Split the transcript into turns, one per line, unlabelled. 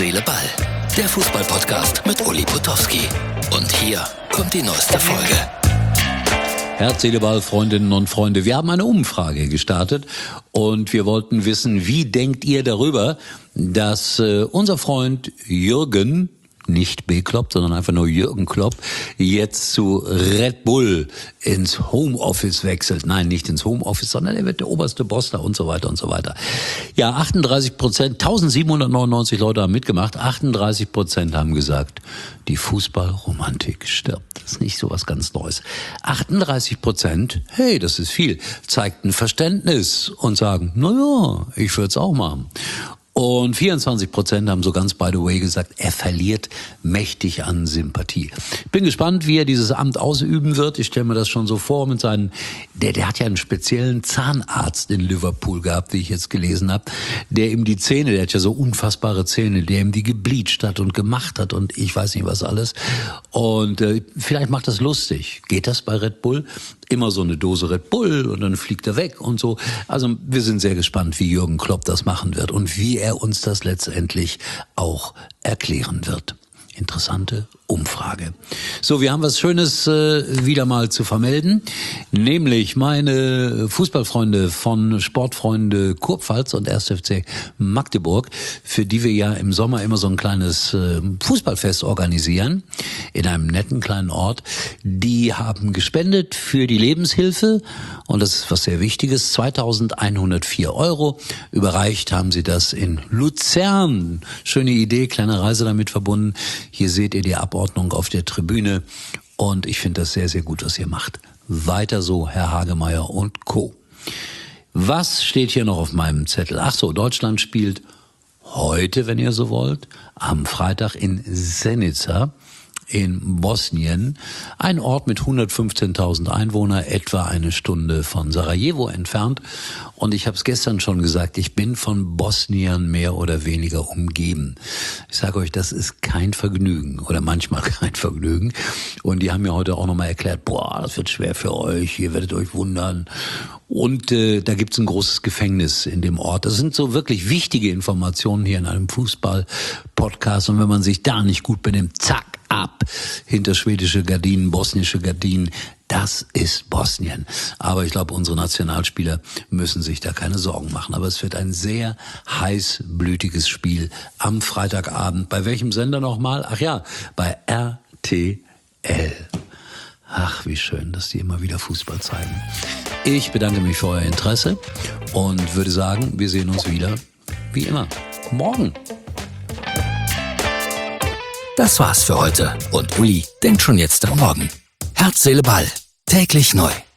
Seele, Ball. Der Fußball-Podcast mit Uli Potowski. Und hier kommt die neueste Folge.
Herz, Seele, Ball, Freundinnen und Freunde. Wir haben eine Umfrage gestartet und wir wollten wissen, wie denkt ihr darüber, dass unser Freund Jürgen, nicht B. Klopp, sondern einfach nur Jürgen Klopp, jetzt zu Red Bull ins Homeoffice wechselt. Nein, nicht ins Homeoffice, sondern er wird der oberste Boss da und so weiter und so weiter. Ja, 38%, 1799 Leute haben mitgemacht, 38% haben gesagt, die Fußballromantik stirbt. Das ist nicht so was ganz Neues. 38%, hey, das ist viel, zeigten Verständnis und sagen, naja, ich würde es auch machen. Und 24% haben so ganz by the way gesagt, er verliert mächtig an Sympathie. Bin gespannt, wie er dieses Amt ausüben wird. Ich stelle mir das schon so vor mit seinen, der hat ja einen speziellen Zahnarzt in Liverpool gehabt, wie ich jetzt gelesen habe, der ihm die Zähne, der hat ja so unfassbare Zähne, der ihm die gebleicht hat und gemacht hat und ich weiß nicht was alles. Und vielleicht macht das lustig. Geht das bei Red Bull? Immer so eine Dose Red Bull und dann fliegt er weg und so. Also wir sind sehr gespannt, wie Jürgen Klopp das machen wird und wie er uns das letztendlich auch erklären wird. Interessante Umfrage. So, wir haben was Schönes wieder mal zu vermelden, nämlich meine Fußballfreunde von Sportfreunde Kurpfalz und 1. FC Magdeburg, für die wir ja im Sommer immer so ein kleines Fußballfest organisieren, in einem netten kleinen Ort. Die haben gespendet für die Lebenshilfe und das ist was sehr Wichtiges, 2.104 €. Überreicht haben sie das in Luzern. Schöne Idee, kleine Reise damit verbunden. Hier seht ihr die Abordnung auf der Tribüne und ich finde das sehr, sehr gut, was ihr macht. Weiter so, Herr Hagemeyer und Co. Was steht hier noch auf meinem Zettel? Ach so, Deutschland spielt heute, wenn ihr so wollt, am Freitag in Zenica in Bosnien, ein Ort mit 115.000 Einwohnern, etwa eine Stunde von Sarajevo entfernt. Und ich habe es gestern schon gesagt, ich bin von Bosniern mehr oder weniger umgeben. Ich sage euch, das ist kein Vergnügen oder manchmal kein Vergnügen. Und die haben mir heute auch nochmal erklärt, das wird schwer für euch, ihr werdet euch wundern. Und da gibt's ein großes Gefängnis in dem Ort. Das sind so wirklich wichtige Informationen hier in einem Fußball-Podcast. Und wenn man sich da nicht gut benimmt, zack, ab, hinter schwedische Gardinen, bosnische Gardinen, das ist Bosnien. Aber ich glaube, unsere Nationalspieler müssen sich da keine Sorgen machen. Aber es wird ein sehr heißblütiges Spiel am Freitagabend. Bei welchem Sender nochmal? Ach ja, bei RTL. Ach, wie schön, dass die immer wieder Fußball zeigen. Ich bedanke mich für euer Interesse und würde sagen, wir sehen uns wieder, wie immer, morgen.
Das war's für heute und Uli denkt schon jetzt am Morgen. Herz, Seele, Ball. Täglich neu.